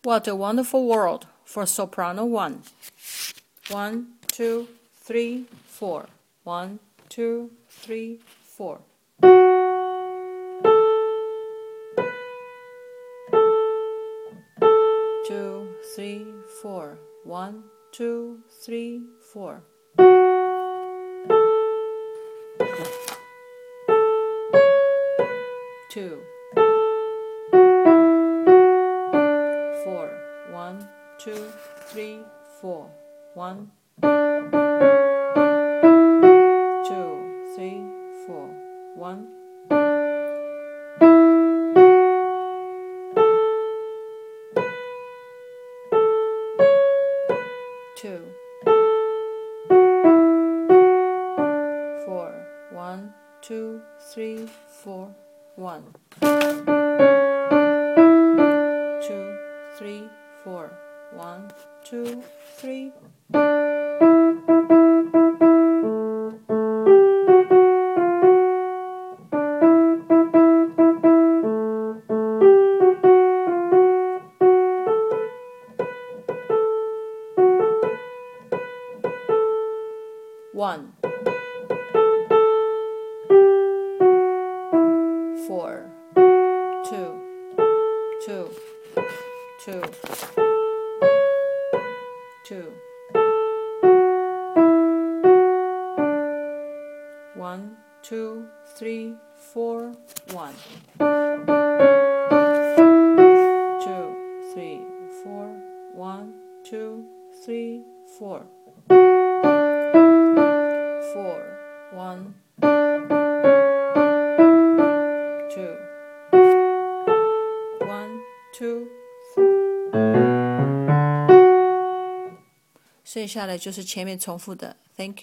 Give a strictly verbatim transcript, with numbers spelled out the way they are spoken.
What a wonderful world for soprano one. One, two, three, four. One, two, three, four. Two, three, four. One, two, three, four. Two. Four. One, two, three, four. One. Two, three, four. One. Two. Four. One, two, three, four. One. Two, three, four. One, two, three. One. Four. Two. Two. Two. Two. One, two, three, four, one. Two, three, four, one, two, three, four. Four, one, two, one, two, three. 剩下的就是前面重复的 Thank you